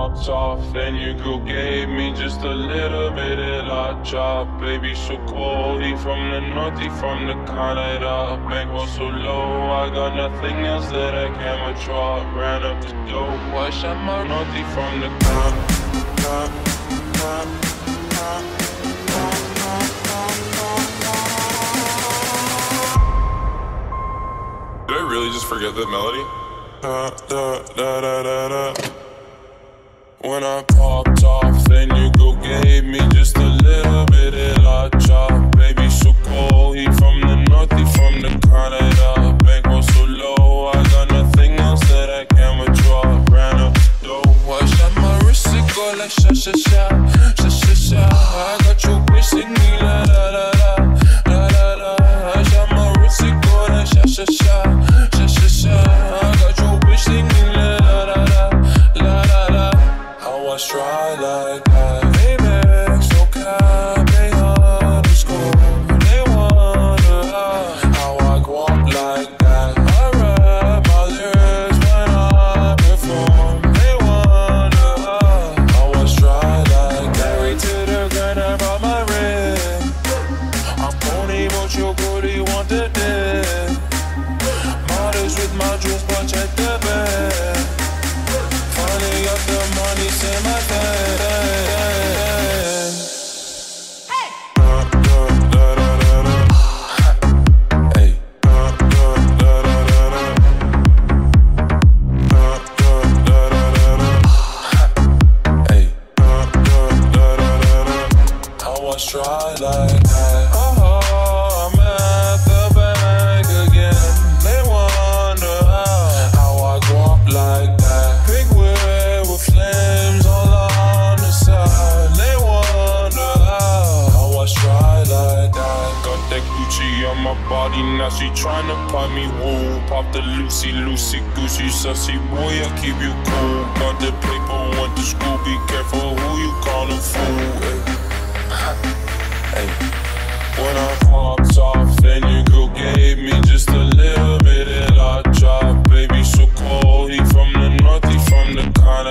popped off, then your girl gave me just a little bit of la chop. Baby, so cold, he from the north, he from the Canada. Bankroll so low, I got nothing else that I can withdraw. Ran up the dough, I shot my north, he from the Did I really just forget that melody? When I popped off, then your girl gave me just a little bit of la chop. Baby, so cold, he from the north, he from the Canada. Bankroll so low, I got nothing else that I can withdraw. Ran up the dough, I shot my wrist, it go like sha sha sha, sha sha sha. I got your bitch singing la la la la, la la la. I shot my wrist, it go like sha sha sha, sha sha sha. I got your bitch singing la la la la, la la la. How I try like that, baby, so cap, they underscore. They wonder how I go up like that. I rap my lyrics when I perform. They wonder how I try like that. Married to the grind, I brought my ring. I'm pony, but your booty want the dick. Models with my jewels, but check the bag. Finally got the money, say my bad. Try like that. Oh, I'm at the bank again. They wonder how I go up like that. Big wheel with flames all on the side. They wonder how I try like that. Got that Gucci on my body, now she tryna pop me woo. Pop the Lucy, Lucy, Gucci, sussy boy, I keep you cool. Got the paper, went to school, be careful who you callin' fool. Hey. When I popped off, then your girl gave me just a little bit of la chop. Baby, so cold, he from the north, he from the Canada.